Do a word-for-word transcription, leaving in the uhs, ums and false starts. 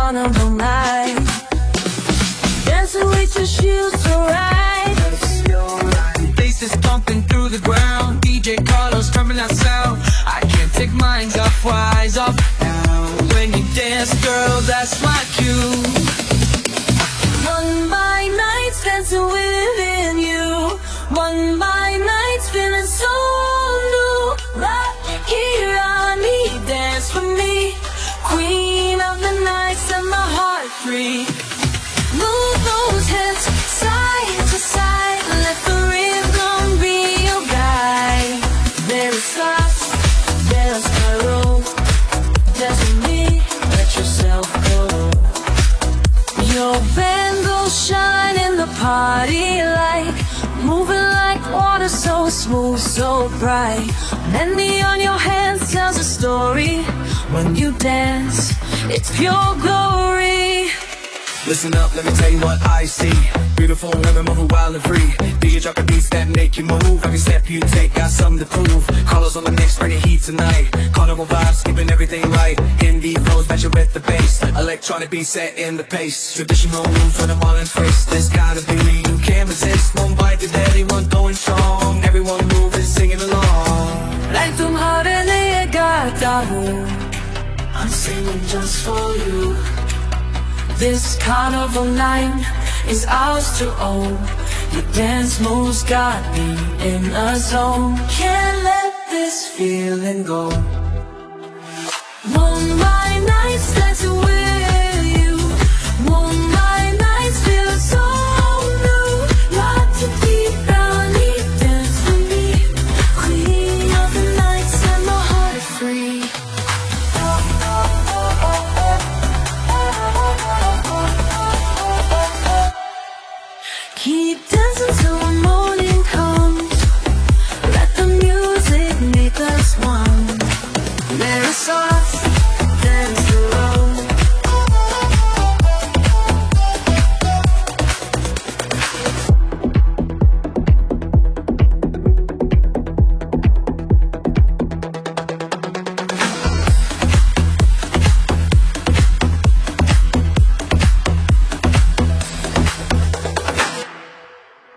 carnival night. Dancing with your shoes to ride. Faces pumping through the ground. D J Carlos drumming that sound. I can't take mine off, wise off now. When you dance, girl, that's my cue. One by nights dancing within you. One by nights feeling so new. Right here on me, dance with me. Queen of the night, set my heart free. Move those hips side to side. Let the rhythm be your guide. There's slots, there's spiral. Dance with me, let yourself go. Your band will shine in the party light. Moving like water, so smooth, so bright. Melody on your hands tells a story. When you dance, it's pure glory. Listen up, let me tell you what I see. Beautiful women moving wild and free. D J drop the beats that make you move. Every step you take got something to prove. Carlos on the mix, bringing heat tonight. Carnival vibes, keeping everything right. Indie flows, match it with the bass. Electronic beats set in the pace. Traditional moves for the modern twist. There's gotta be me, you can't resist. One bite to everyone going strong. Everyone moving, singing along. Like tum harene gatahu, I'm singing just for you. This carnival night is ours to own. Your dance moves got me in a zone. Can't let this feeling go. One by nights dancing with